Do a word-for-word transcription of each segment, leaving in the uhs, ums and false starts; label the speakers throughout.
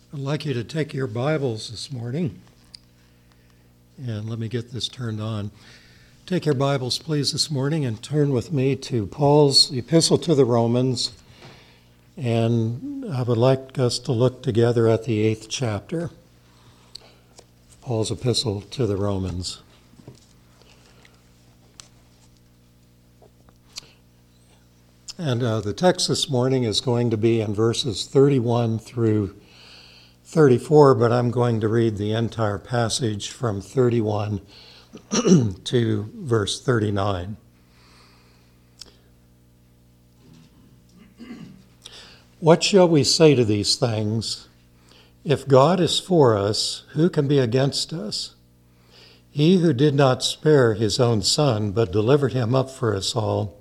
Speaker 1: I'd like you to take your Bibles this morning, and let me get this turned on. Take your Bibles, please, this morning, and turn with me to Paul's epistle to the Romans, and I would like us to look together at the eighth chapter, Paul's epistle to the Romans. And uh, the text this morning is going to be in verses thirty-one through thirty-four, but I'm going to read the entire passage from thirty-one to verse thirty-nine. What shall we say to these things? If God is for us, who can be against us? He who did not spare his own son, but delivered him up for us all,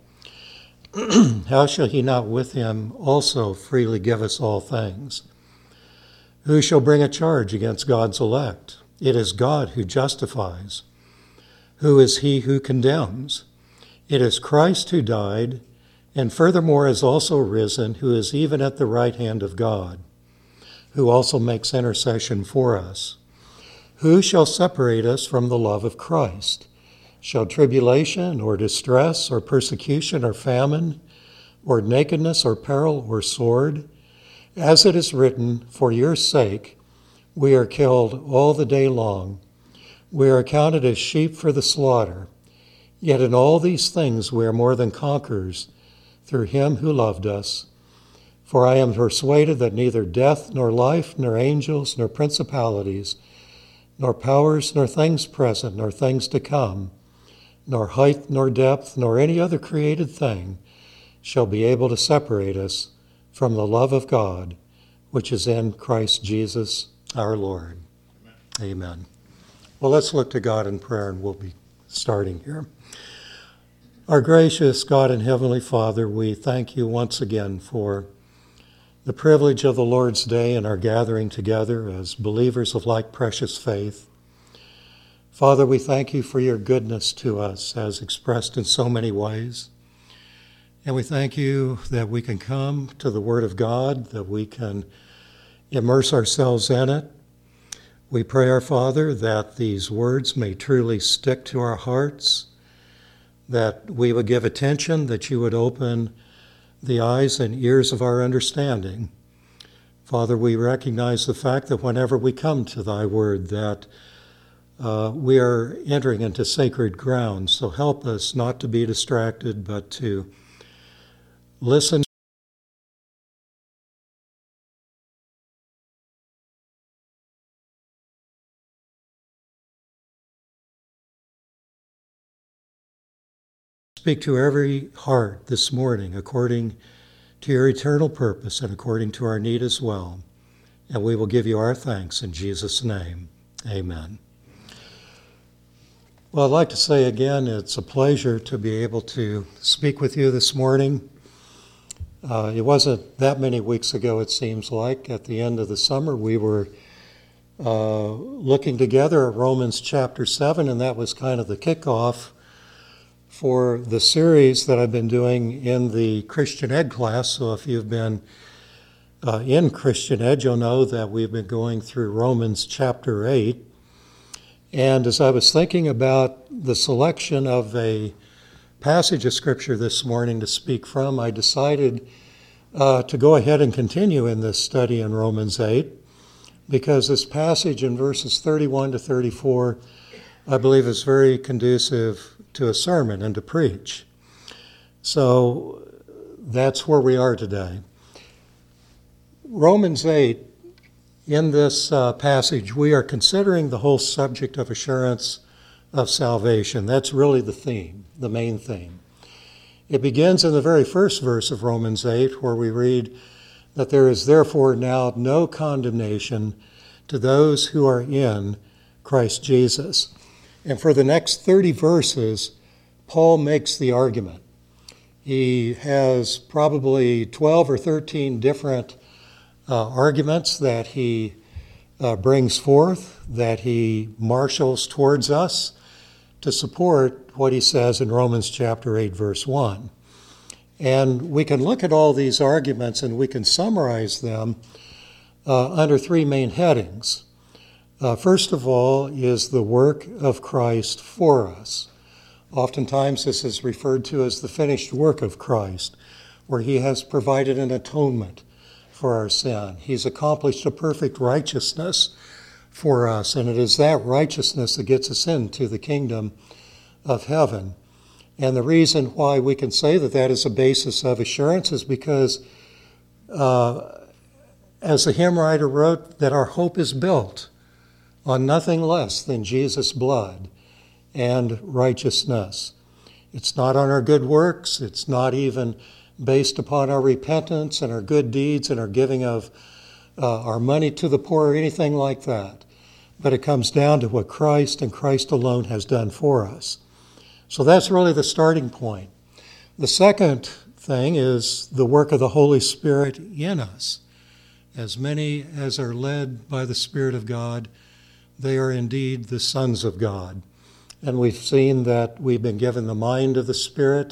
Speaker 1: how shall he not with him also freely give us all things? Who shall bring a charge against God's elect? It is God who justifies. Who is he who condemns? It is Christ who died, and furthermore is also risen, who is even at the right hand of God, who also makes intercession for us. Who shall separate us from the love of Christ? Shall tribulation or distress or persecution or famine or nakedness or peril or sword? As it is written, for your sake we are killed all the day long. We are counted as sheep for the slaughter. Yet in all these things we are more than conquerors through him who loved us. For I am persuaded that neither death nor life nor angels nor principalities nor powers nor things present nor things to come, nor height nor depth nor any other created thing shall be able to separate us from the love of God, which is in Christ Jesus our Lord. Amen. Amen. Well, let's look to God in prayer, and we'll be starting here. Our gracious God and Heavenly Father, we thank you once again for the privilege of the Lord's Day and our gathering together as believers of like precious faith. Father, we thank you for your goodness to us as expressed in so many ways. And we thank you that we can come to the Word of God, that we can immerse ourselves in it. We pray, our Father, that these words may truly stick to our hearts, that we would give attention, that you would open the eyes and ears of our understanding. Father, we recognize the fact that whenever we come to thy word, that uh, we are entering into sacred ground. So help us not to be distracted, but to listen. Speak to every heart this morning according to your eternal purpose and according to our need as well. And we will give you our thanks in Jesus' name. Amen. Well, I'd like to say again, it's a pleasure to be able to speak with you this morning. Uh, it wasn't that many weeks ago, it seems like. At the end of the summer, we were uh, looking together at Romans chapter seven, and that was kind of the kickoff for the series that I've been doing in the Christian Ed class. So if you've been uh, in Christian Ed, you'll know that we've been going through Romans chapter eight. And as I was thinking about the selection of a passage of Scripture this morning to speak from, I decided uh, to go ahead and continue in this study in Romans eight, because this passage in verses thirty-one to thirty-four, I believe, is very conducive to a sermon and to preach. So that's where we are today. Romans eight, in this uh, passage, we are considering the whole subject of assurance of salvation. That's really the theme, the main theme. It begins in the very first verse of Romans eight, where we read that there is therefore now no condemnation to those who are in Christ Jesus. And for the next thirty verses, Paul makes the argument. He has probably twelve or thirteen different uh, arguments that he uh, brings forth, that he marshals towards us to support what he says in Romans chapter eight, verse one. And we can look at all these arguments and we can summarize them uh, under three main headings. Uh, first of all is the work of Christ for us. Oftentimes this is referred to as the finished work of Christ, where he has provided an atonement for our sin. He's accomplished a perfect righteousness for us, and it is that righteousness that gets us into the kingdom of heaven. And the reason why we can say that that is a basis of assurance is because, uh, as the hymn writer wrote, that our hope is built on nothing less than Jesus' blood and righteousness. It's not on our good works. It's not even based upon our repentance and our good deeds and our giving of uh, our money to the poor or anything like that. But it comes down to what Christ and Christ alone has done for us. So that's really the starting point. The second thing is the work of the Holy Spirit in us. As many as are led by the Spirit of God, they are indeed the sons of God. And we've seen that we've been given the mind of the Spirit.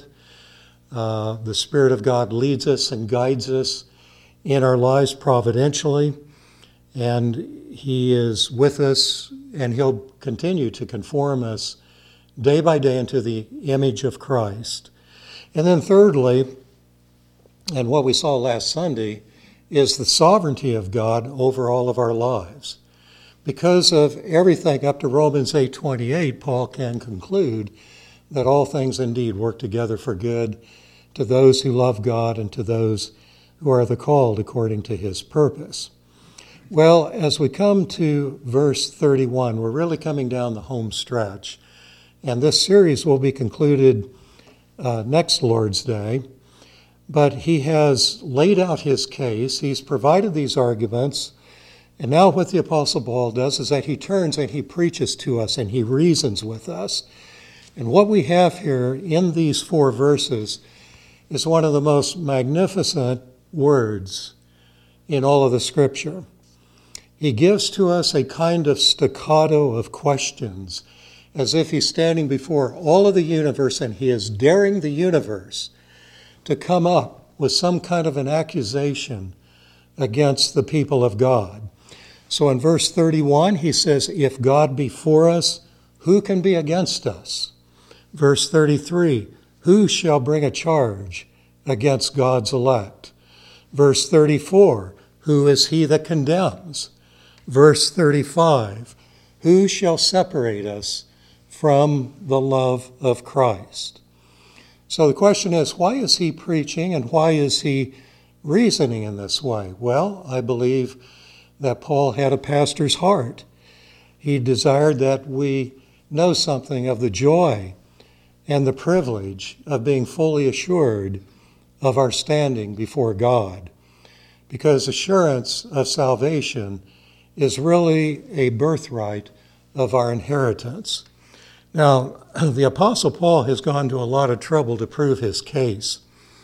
Speaker 1: Uh, the Spirit of God leads us and guides us in our lives providentially. And he is with us, and he'll continue to conform us day by day into the image of Christ. And then thirdly, and what we saw last Sunday, is the sovereignty of God over all of our lives. Because of everything up to Romans eight twenty-eight, Paul can conclude that all things indeed work together for good to those who love God and to those who are the called according to his purpose. Well, as we come to verse thirty-one, we're really coming down the home stretch. And this series will be concluded uh, next Lord's Day. But he has laid out his case. He's provided these arguments. And now what the Apostle Paul does is that he turns and he preaches to us and he reasons with us. And what we have here in these four verses is one of the most magnificent words in all of the Scripture. He gives to us a kind of staccato of questions, as if he's standing before all of the universe and he is daring the universe to come up with some kind of an accusation against the people of God. So in verse thirty-one, he says, if God be for us, who can be against us? Verse thirty-three, who shall bring a charge against God's elect? Verse thirty-four, who is he that condemns? Verse thirty-five, who shall separate us from the love of Christ? So the question is, why is he preaching and why is he reasoning in this way? Well, I believe that Paul had a pastor's heart. He desired that we know something of the joy and the privilege of being fully assured of our standing before God, because assurance of salvation is really a birthright of our inheritance. Now, the Apostle Paul has gone to a lot of trouble to prove his case,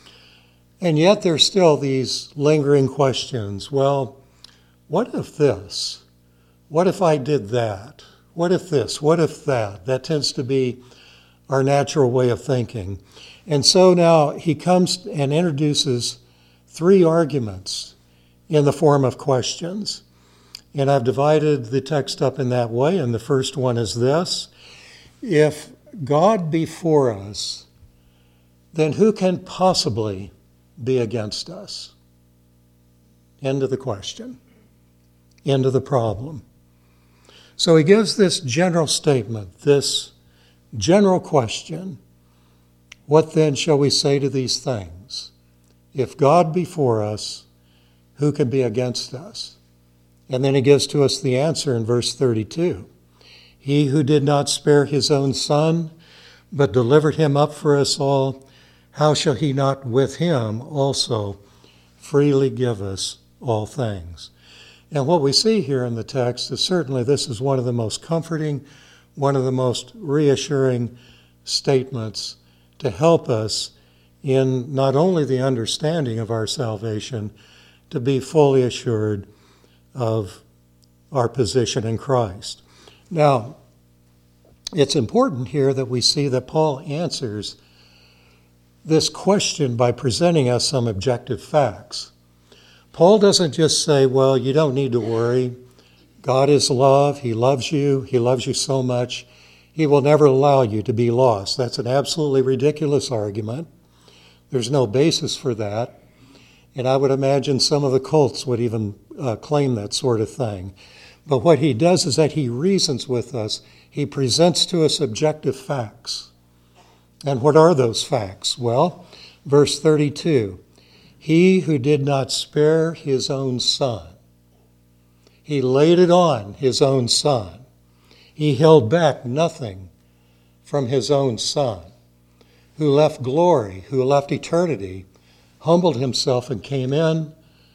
Speaker 1: and yet there's still these lingering questions. Well, what if this? What if I did that? What if this? What if that? That tends to be our natural way of thinking. And so now he comes and introduces three arguments in the form of questions. And I've divided the text up in that way. And the first one is this: if God be for us, then who can possibly be against us? End of the question. End of the problem. So he gives this general statement, this general question: what then shall we say to these things? If God be for us, who can be against us? And then he gives to us the answer in verse thirty-two. He who did not spare his own son, but delivered him up for us all, how shall he not with him also freely give us all things? And what we see here in the text is certainly this is one of the most comforting, one of the most reassuring statements to help us in not only the understanding of our salvation, to be fully assured of our position in Christ. Now, it's important here that we see that Paul answers this question by presenting us some objective facts. Paul doesn't just say, well, you don't need to worry. God is love. He loves you. He loves you so much. He will never allow you to be lost. That's an absolutely ridiculous argument. There's no basis for that. And I would imagine some of the cults would even uh, claim that sort of thing. But what he does is that he reasons with us. He presents to us objective facts. And what are those facts? Well, verse thirty-two, he who did not spare his own son, he laid it on his own son. He held back nothing from his own son, who left glory, who left eternity, humbled himself and came in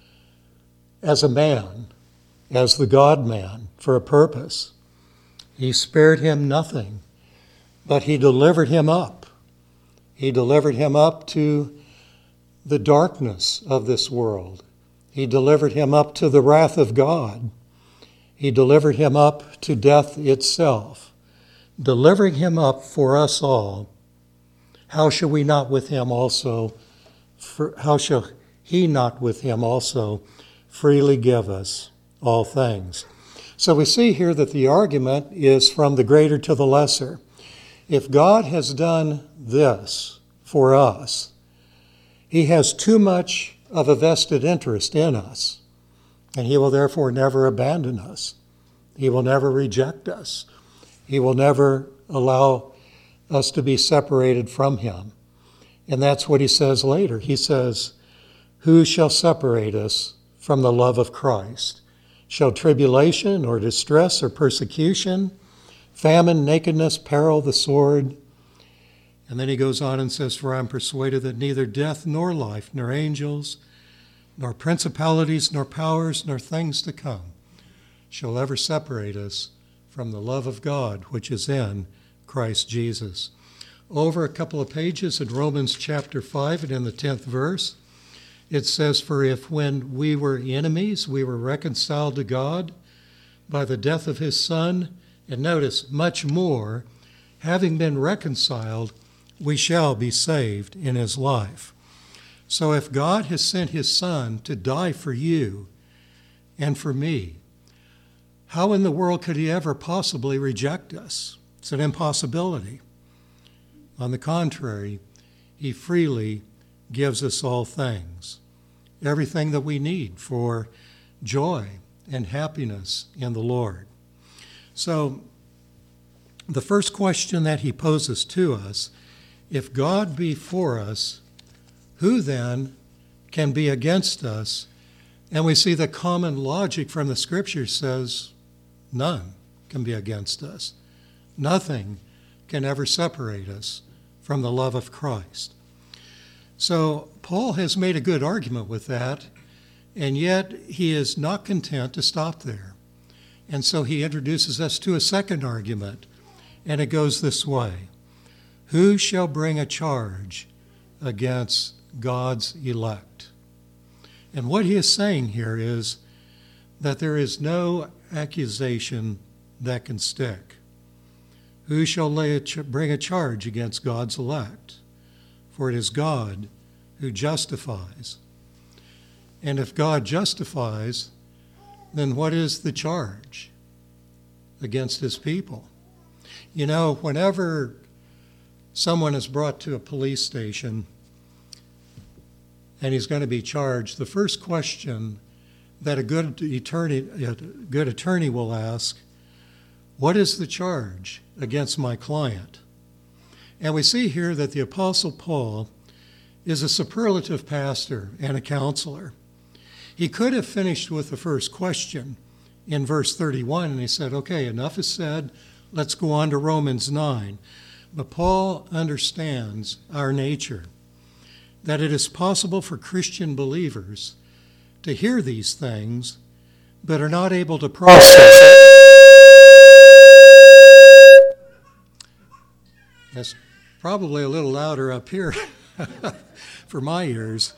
Speaker 1: as a man, as the God-man, for a purpose. He spared him nothing, but he delivered him up. He delivered him up to the darkness of this world. He delivered him up to the wrath of God. He delivered him up to death itself, delivering him up for us all. How shall we not with him also, for, how shall he not with him also freely give us all things? So we see here that the argument is from the greater to the lesser. If God has done this for us, he has too much of a vested interest in us, and he will therefore never abandon us. He will never reject us. He will never allow us to be separated from him. And that's what he says later. He says, who shall separate us from the love of Christ? Shall tribulation or distress or persecution, famine, nakedness, peril, the sword? And then he goes on and says, for I am persuaded that neither death nor life, nor angels, nor principalities, nor powers, nor things to come shall ever separate us from the love of God, which is in Christ Jesus. Over a couple of pages in Romans chapter five and in the tenth verse, it says, for if when we were enemies, we were reconciled to God by the death of his Son, and notice, much more, having been reconciled, we shall be saved in his life. So if God has sent his Son to die for you and for me, how in the world could he ever possibly reject us? It's an impossibility. On the contrary, he freely gives us all things, everything that we need for joy and happiness in the Lord. So the first question that he poses to us, if God be for us, who then can be against us? And we see the common logic from the scriptures says, none can be against us. Nothing can ever separate us from the love of Christ. So Paul has made a good argument with that, and yet he is not content to stop there. And so he introduces us to a second argument, and it goes this way. Who shall bring a charge against God's elect? And what he is saying here is that there is no accusation that can stick. Who shall lay a ch- bring a charge against God's elect? For it is God who justifies. And if God justifies, then what is the charge against his people? You know, whenever someone is brought to a police station and he's going to be charged, the first question that a good attorney, a good attorney will ask, what is the charge against my client? And we see here that the Apostle Paul is a superlative pastor and a counselor. He could have finished with the first question in verse thirty-one, and he said, okay, enough is said, let's go on to Romans nine. But Paul understands our nature, that it is possible for Christian believers to hear these things, but are not able to process it. That's probably a little louder up here for my ears.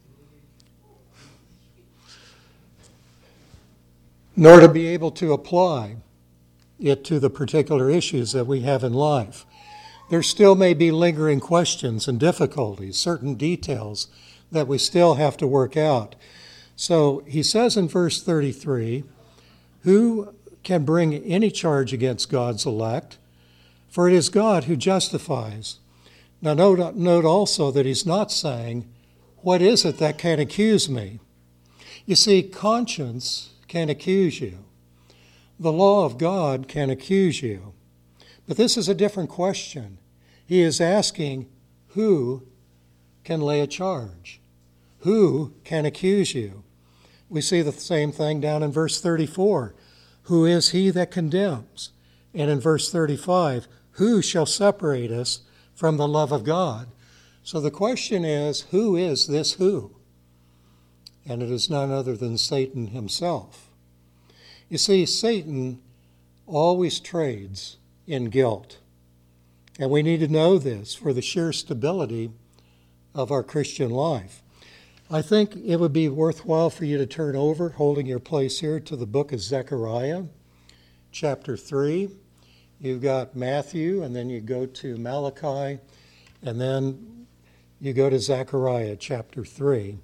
Speaker 1: Nor to be able to apply it to the particular issues that we have in life. There still may be lingering questions and difficulties, certain details that we still have to work out. So he says in verse thirty-three, who can bring any charge against God's elect? For it is God who justifies. Now note, note also that he's not saying, what is it that can accuse me? You see, conscience can accuse you. The law of God can accuse you. But this is a different question. He is asking, who can lay a charge? Who can accuse you? We see the same thing down in verse thirty-four. Who is he that condemns? And in verse thirty-five, who shall separate us from the love of God? So the question is, who is this who? And it is none other than Satan himself. You see, Satan always trades in guilt. And we need to know this for the sheer stability of our Christian life. I think it would be worthwhile for you to turn over, holding your place here, to the book of Zechariah, chapter three. You've got Matthew, and then you go to Malachi, and then you go to Zechariah, chapter three.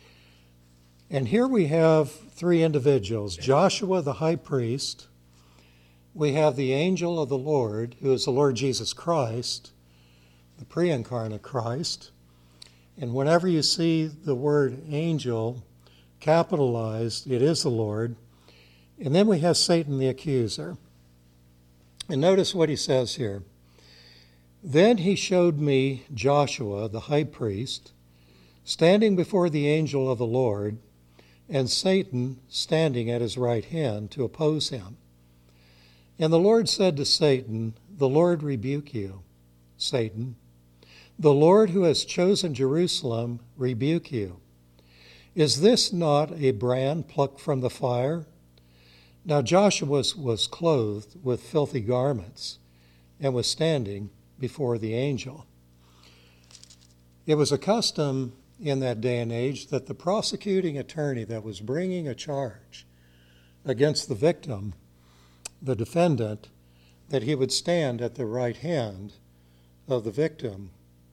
Speaker 1: And here we have three individuals. Joshua, the high priest. We have the angel of the Lord, who is the Lord Jesus Christ, the pre-incarnate Christ. And whenever you see the word angel capitalized, it is the Lord. And then we have Satan the accuser. And notice what he says here. Then he showed me Joshua, the high priest, standing before the angel of the Lord, and Satan standing at his right hand to oppose him. And the Lord said to Satan, the Lord rebuke you, Satan. The Lord who has chosen Jerusalem rebuke you. Is this not a brand plucked from the fire? Now Joshua was, was clothed with filthy garments and was standing before the angel. It was a custom in that day and age that the prosecuting attorney that was bringing a charge against the victim, the defendant, that he would stand at the right hand of the victim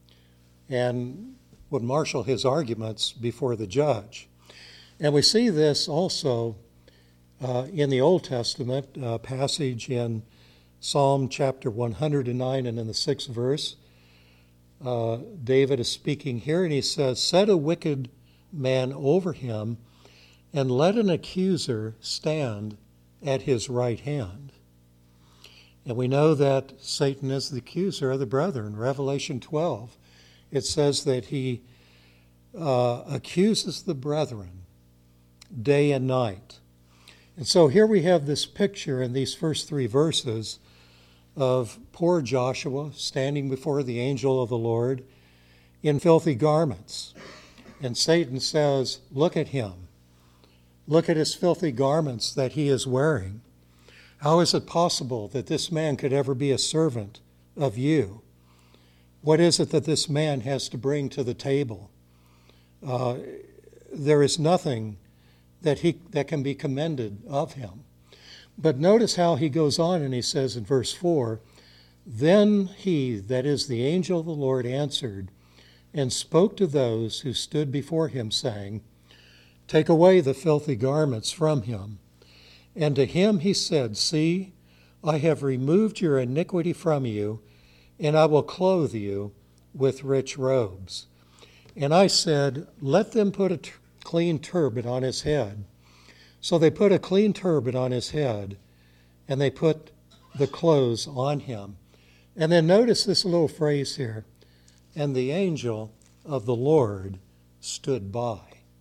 Speaker 1: and would marshal his arguments before the judge. And we see this also uh, in the Old Testament, uh, passage in Psalm chapter one hundred nine and in the sixth verse. Uh, David is speaking here, and he says, set a wicked man over him, and let an accuser stand at his right hand. And we know that Satan is the accuser of the brethren. Revelation twelve, it says that he uh, accuses the brethren day and night. And so here we have this picture in these first three verses of poor Joshua standing before the angel of the Lord in filthy garments. And Satan says, look at him. Look at his filthy garments that he is wearing. How is it possible that this man could ever be a servant of you? What is it that this man has to bring to the table? Uh, there is nothing that he that can be commended of him. But notice how he goes on, and he says in verse four, then he, that is the angel of the Lord, answered and spoke to those who stood before him, saying, take away the filthy garments from him. And to him he said, see, I have removed your iniquity from you, and I will clothe you with rich robes. And I said, let them put a t- clean turban on his head. So they put a clean turban on his head, and they put the clothes on him. And then notice this little phrase here, and the angel of the Lord stood by.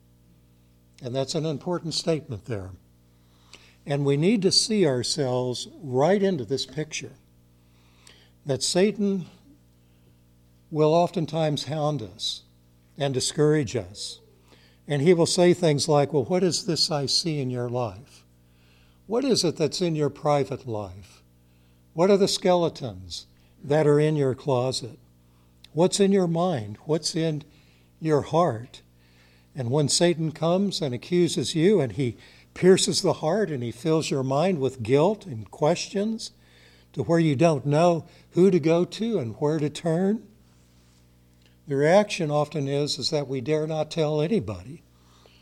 Speaker 1: And that's an important statement there. And we need to see ourselves right into this picture, that Satan will oftentimes hound us and discourage us. And he will say things like, well, what is this I see in your life? What is it that's in your private life? What are the skeletons that are in your closet? What's in your mind? What's in your heart? And when Satan comes and accuses you, and he pierces the heart, and he fills your mind with guilt and questions to where you don't know who to go to and where to turn, the reaction often is, is that we dare not tell anybody.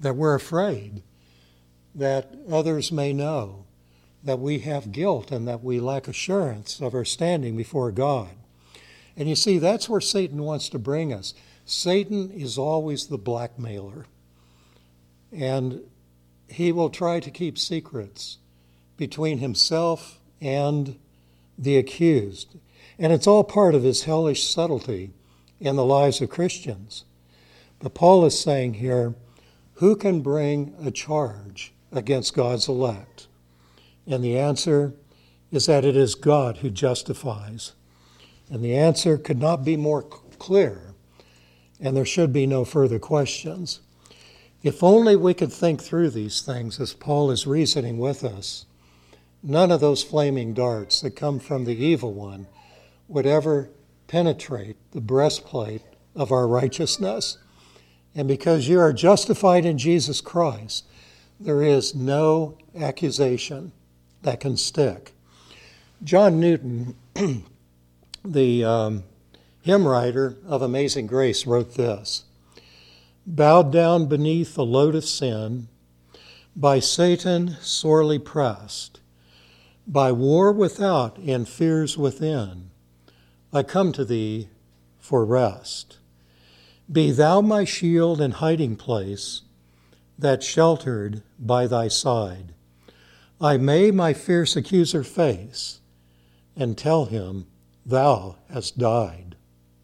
Speaker 1: that we're afraid that others may know, that we have guilt and that we lack assurance of our standing before God. And you see, that's where Satan wants to bring us. Satan is always the blackmailer, and he will try to keep secrets between himself and the accused. And it's all part of his hellish subtlety in the lives of Christians. But Paul is saying here, who can bring a charge against God's elect? And the answer is that it is God who justifies. And the answer could not be more clear, and there should be no further questions. If only we could think through these things as Paul is reasoning with us, none of those flaming darts that come from the evil one would ever penetrate the breastplate of our righteousness. And because you are justified in Jesus Christ, there is no accusation that can stick. John Newton, the um, hymn writer of Amazing Grace, wrote this: bowed down beneath the load of sin, by Satan sorely pressed, by war without and fears within, I come to thee for rest. Be thou my shield and hiding place, that sheltered by thy side, I may my fierce accuser face, and tell him thou hast died.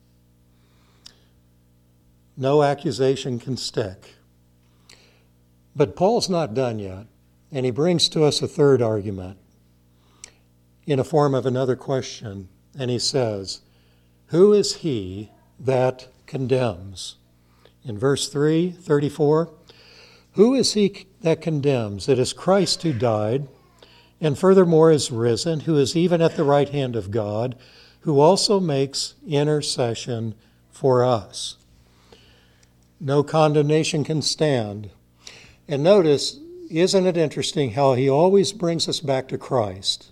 Speaker 1: No accusation can stick. But Paul's not done yet, and he brings to us a third argument in a form of another question, and he says, who is he that condemns? In verse three, thirty-four, who is he that condemns? It is Christ who died, and furthermore is risen, who is even at the right hand of God, who also makes intercession for us. No condemnation can stand. And notice, isn't it interesting how he always brings us back to Christ?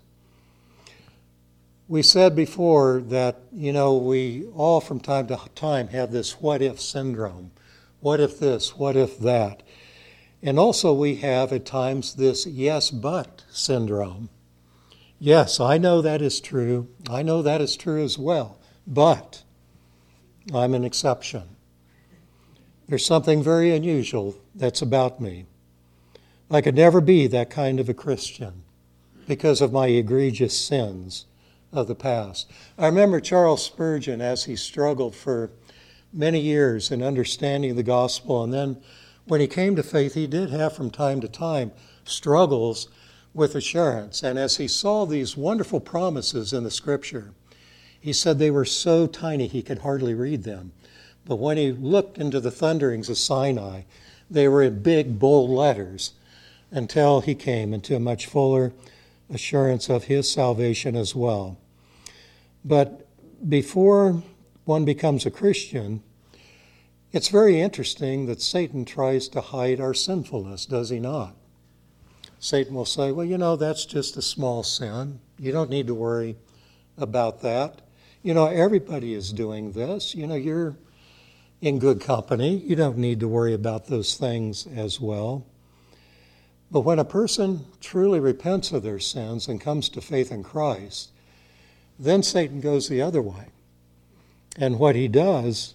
Speaker 1: We said before that, you know, we all from time to time have this what-if syndrome. What if this? What if that? And also we have at times this yes, but syndrome. Yes, I know that is true. I know that is true as well. But I'm an exception. There's something very unusual that's about me. I could never be that kind of a Christian because of my egregious sins of the past. I remember Charles Spurgeon as he struggled for many years in understanding the gospel, and then when he came to faith, he did have from time to time struggles with assurance. And as he saw these wonderful promises in the Scripture, he said they were so tiny he could hardly read them. But when he looked into the thunderings of Sinai, they were in big, bold letters, until he came into a much fuller assurance of his salvation as well. But before one becomes a Christian, it's very interesting that Satan tries to hide our sinfulness, does he not? Satan will say, well, you know, that's just a small sin. You don't need to worry about that. You know, everybody is doing this. You know, you're in good company. You don't need to worry about those things as well. But when a person truly repents of their sins and comes to faith in Christ, then Satan goes the other way. And what he does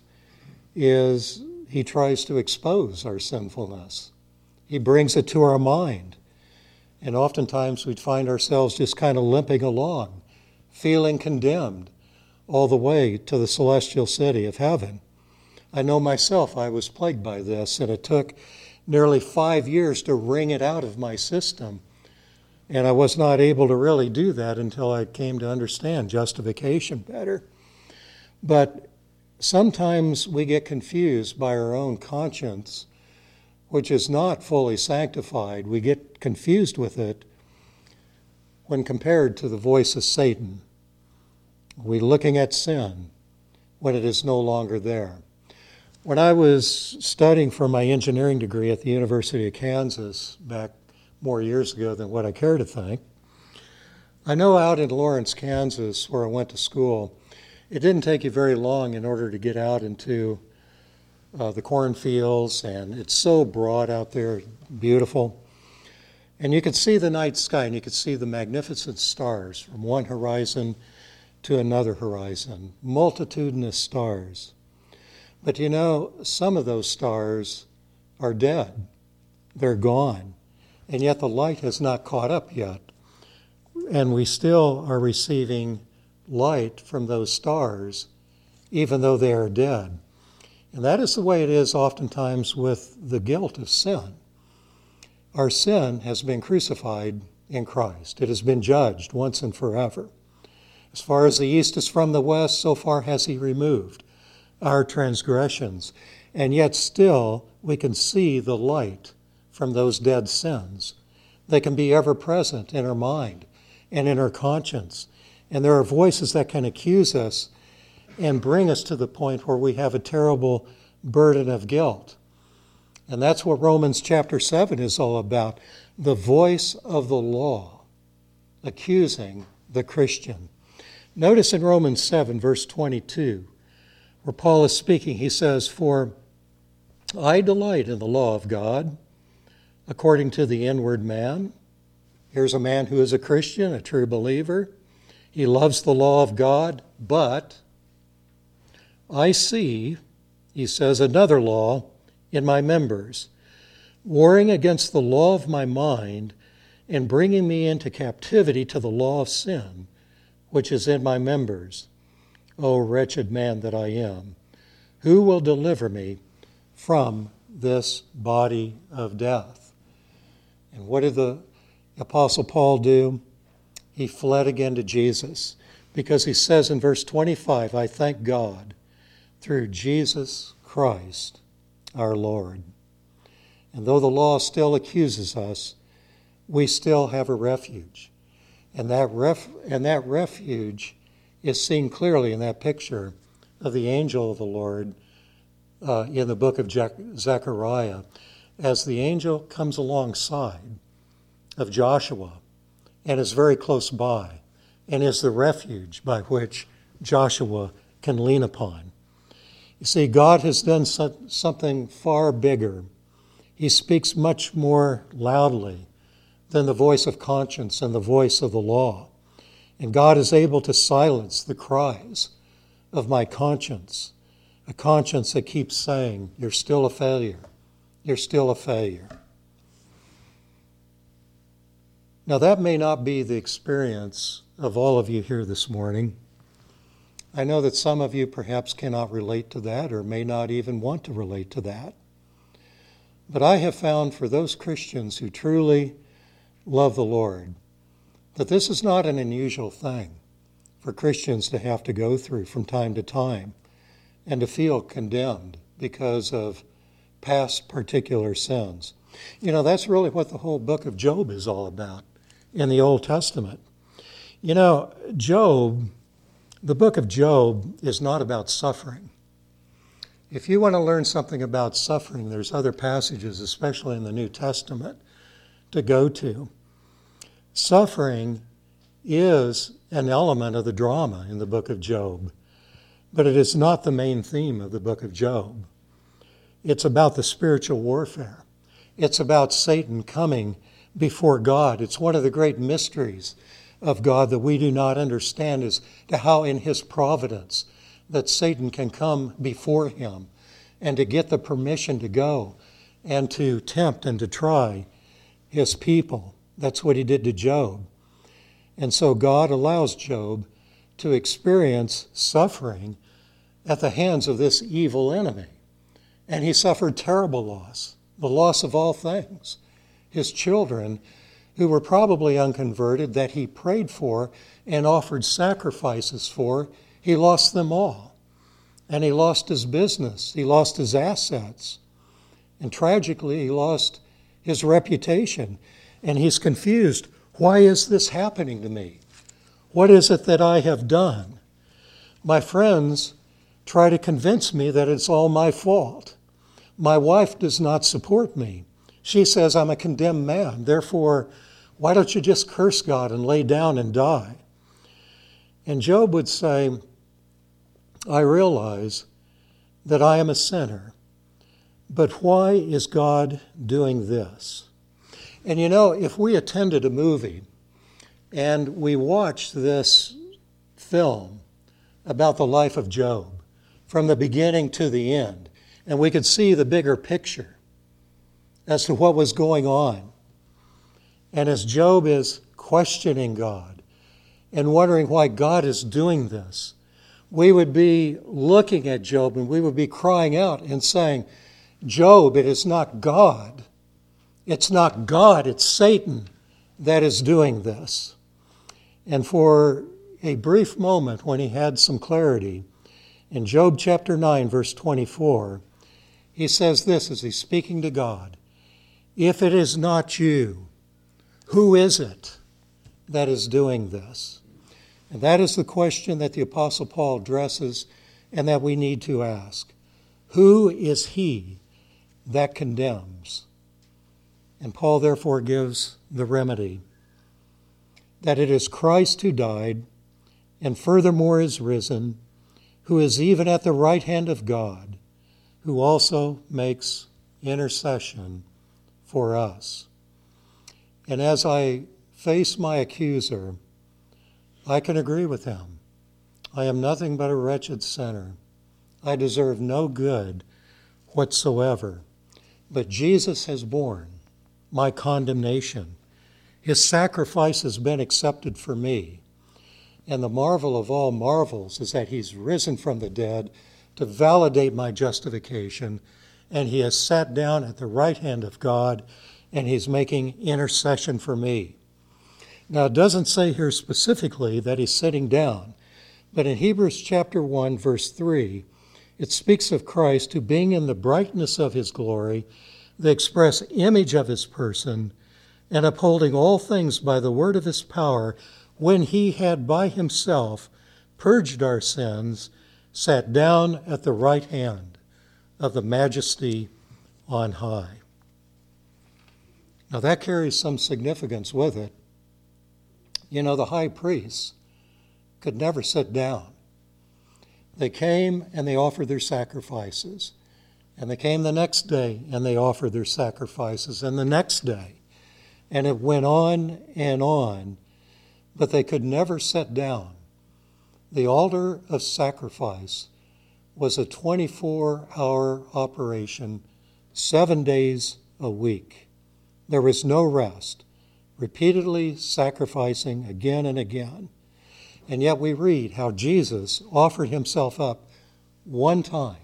Speaker 1: is he tries to expose our sinfulness. He brings it to our mind. And oftentimes we find ourselves just kind of limping along, feeling condemned all the way to the celestial city of heaven. I know myself, I was plagued by this, and it took nearly five years to wring it out of my system. And I was not able to really do that until I came to understand justification better. But sometimes we get confused by our own conscience, which is not fully sanctified. We get confused with it when compared to the voice of Satan. We're looking at sin when it is no longer there. When I was studying for my engineering degree at the University of Kansas back more years ago than what I care to think, I know out in Lawrence, Kansas, where I went to school, it didn't take you very long in order to get out into uh, the cornfields, and it's so broad out there, beautiful. And you could see the night sky, and you could see the magnificent stars from one horizon to another horizon, multitudinous stars. But you know, some of those stars are dead. They're gone. And yet the light has not caught up yet. And we still are receiving light from those stars, even though they are dead. And that is the way it is oftentimes with the guilt of sin. Our sin has been crucified in Christ. It has been judged once and forever. As far as the east is from the west, so far has he removed our transgressions. And yet still we can see the light from those dead sins. They can be ever present in our mind and in our conscience. And there are voices that can accuse us and bring us to the point where we have a terrible burden of guilt. And that's what Romans chapter seven is all about. The voice of the law accusing the Christian. Notice in Romans seven, verse twenty-two, where Paul is speaking, he says, "For I delight in the law of God according to the inward man." Here's a man who is a Christian, a true believer. He loves the law of God, but I see, he says, another law in my members, warring against the law of my mind and bringing me into captivity to the law of sin, which is in my members. O wretched man that I am, who will deliver me from this body of death? And what did the Apostle Paul do? He fled again to Jesus, because he says in verse twenty-five, I thank God through Jesus Christ our Lord. And though the law still accuses us, we still have a refuge. And that ref- and that refuge is seen clearly in that picture of the angel of the Lord uh, in the book of Jac- Zechariah, as the angel comes alongside of Joshua and is very close by and is the refuge by which Joshua can lean upon. You see, God has done so- something far bigger. He speaks much more loudly than the voice of conscience and the voice of the law. And God is able to silence the cries of my conscience, a conscience that keeps saying, you're still a failure. You're still a failure. Now, that may not be the experience of all of you here this morning. I know that some of you perhaps cannot relate to that or may not even want to relate to that. But I have found for those Christians who truly love the Lord that this is not an unusual thing for Christians to have to go through from time to time and to feel condemned because of past particular sins. You know, that's really what the whole book of Job is all about in the Old Testament. You know, Job, the book of Job is not about suffering. If you want to learn something about suffering, there's other passages, especially in the New Testament, to go to. Suffering is an element of the drama in the book of Job, but it is not the main theme of the book of Job. It's about the spiritual warfare. It's about Satan coming before God. It's one of the great mysteries of God that we do not understand as to how in his providence that Satan can come before him and to get the permission to go and to tempt and to try his people. That's what he did to Job. And so God allows Job to experience suffering at the hands of this evil enemy. And he suffered terrible loss, the loss of all things. His children, who were probably unconverted, that he prayed for and offered sacrifices for, he lost them all. And he lost his business. He lost his assets. And tragically, he lost his reputation. And he's confused. Why is this happening to me? What is it that I have done? My friends try to convince me that it's all my fault. My wife does not support me. She says I'm a condemned man. Therefore, why don't you just curse God and lay down and die? And Job would say, I realize that I am a sinner But why is God doing this? And you know, if we attended a movie and we watched this film about the life of Job from the beginning to the end, and we could see the bigger picture as to what was going on, and as Job is questioning God and wondering why God is doing this, we would be looking at Job and we would be crying out and saying, Job, it is not God. It's not God, it's Satan that is doing this. And for a brief moment, when he had some clarity, in Job chapter nine, verse twenty-four, he says this as he's speaking to God, if it is not you, who is it that is doing this? And that is the question that the Apostle Paul addresses and that we need to ask. Who is he that condemns? And Paul therefore gives the remedy, that it is Christ who died, and furthermore is risen, who is even at the right hand of God, who also makes intercession for us. And as I face my accuser, I can agree with him. I am nothing but a wretched sinner. I deserve no good whatsoever. But Jesus has borne my condemnation. His sacrifice has been accepted for me. And the marvel of all marvels is that he's risen from the dead to validate my justification, and he has sat down at the right hand of God, and he's making intercession for me. Now, it doesn't say here specifically that he's sitting down, but in Hebrews chapter one, verse three, it speaks of Christ who, being in the brightness of his glory, the express image of his person, and upholding all things by the word of his power, when he had by himself purged our sins, sat down at the right hand of the majesty on high. Now that carries some significance with it. You know, the high priests could never sit down. They came and they offered their sacrifices. And they came the next day and they offered their sacrifices, and the next day. And it went on and on, but they could never sit down. The altar of sacrifice was a twenty-four hour operation, seven days a week. There was no rest, repeatedly sacrificing again and again. And yet we read how Jesus offered himself up one time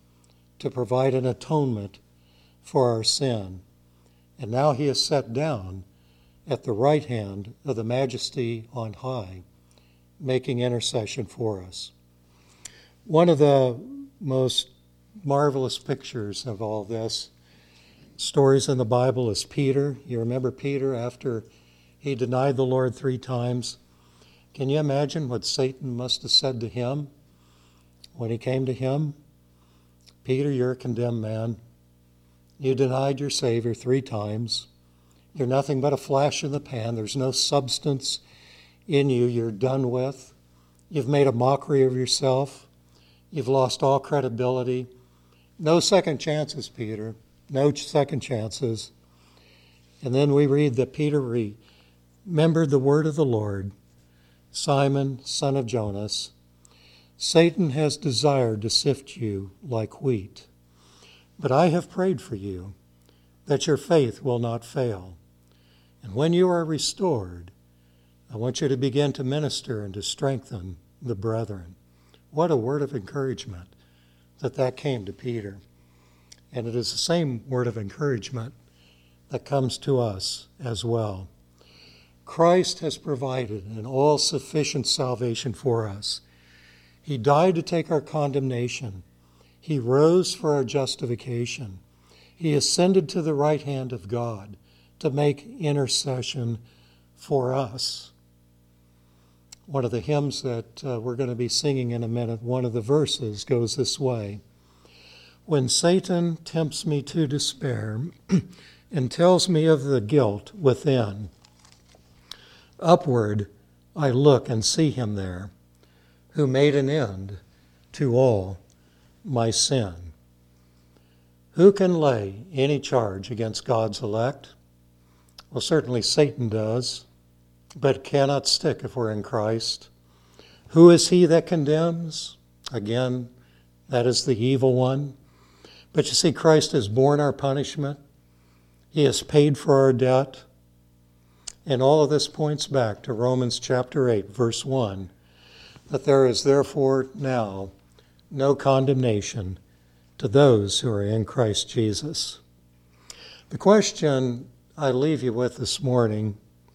Speaker 1: to provide an atonement for our sin. And now he is set down at the right hand of the majesty on high, making intercession for us. One of the most marvelous pictures of all this, stories in the Bible, is Peter. You remember Peter after he denied the Lord three times? Can you imagine what Satan must have said to him when he came to him? Peter, you're a condemned man. You denied your Savior three times. You're nothing but a flash in the pan. There's no substance in you. You're done with. You've made a mockery of yourself. You've lost all credibility. No second chances, Peter. No second chances. And then we read that Peter remembered the word of the Lord. Simon, son of Jonas, Satan has desired to sift you like wheat, but I have prayed for you that your faith will not fail. And when you are restored, I want you to begin to minister and to strengthen the brethren. What a word of encouragement that that came to Peter. And it is the same word of encouragement that comes to us as well. Christ has provided an all-sufficient salvation for us. He died to take our condemnation. He rose for our justification. He ascended to the right hand of God to make intercession for us. One of the hymns that uh, we're going to be singing in a minute, one of the verses goes this way. When Satan tempts me to despair and tells me of the guilt within, upward I look and see him there, who made an end to all my sin. Who can lay any charge against God's elect? Well, certainly Satan does, but it cannot stick if we're in Christ. Who is he that condemns? Again, that is the evil one. But you see, Christ has borne our punishment. He has paid for our debt. And all of this points back to Romans chapter eight, verse one, that there is therefore now no condemnation to those who are in Christ Jesus. The question I leave you with this morning,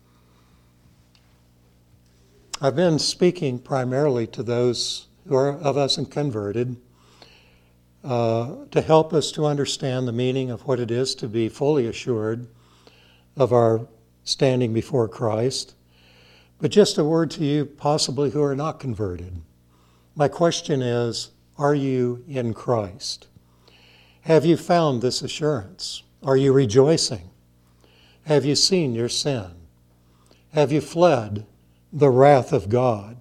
Speaker 1: I've been speaking primarily to those who are of us converted, uh, to help us to understand the meaning of what it is to be fully assured of our standing before Christ. But just a word to you possibly who are not converted. My question is, are you in Christ? Have you found this assurance? Are you rejoicing? Have you seen your sin? Have you fled the wrath of God?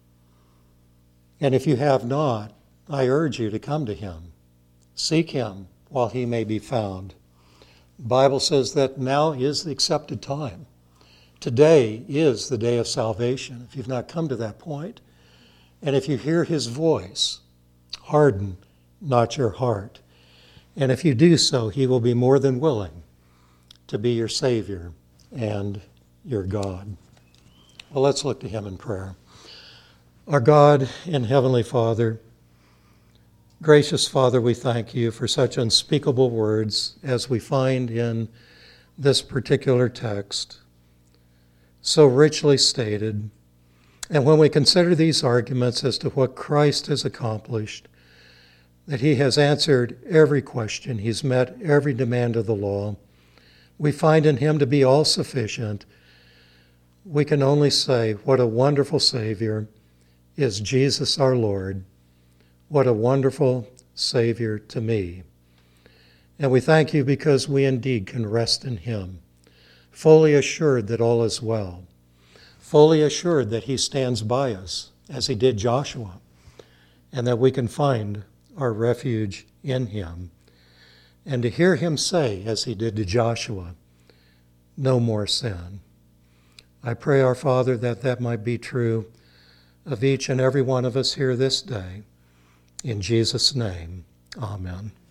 Speaker 1: And if you have not, I urge you to come to him. Seek him while he may be found. The Bible says that now is the accepted time. Today is the day of salvation, if you've not come to that point. And if you hear his voice, harden not your heart. And if you do so, he will be more than willing to be your Savior and your God. Well, let's look to him in prayer. Our God and Heavenly Father, gracious Father, we thank you for such unspeakable words as we find in this particular text, so richly stated. And when we consider these arguments as to what Christ has accomplished, that he has answered every question, he's met every demand of the law, we find in him to be all sufficient. We can only say, what a wonderful Savior is Jesus our Lord. What a wonderful Savior to me. And we thank you because we indeed can rest in him, fully assured that all is well, fully assured that he stands by us as he did Joshua, and that we can find our refuge in him. And to hear him say, as he did to Joshua, no more sin. I pray, our Father, that that might be true of each and every one of us here this day. In Jesus' name, amen.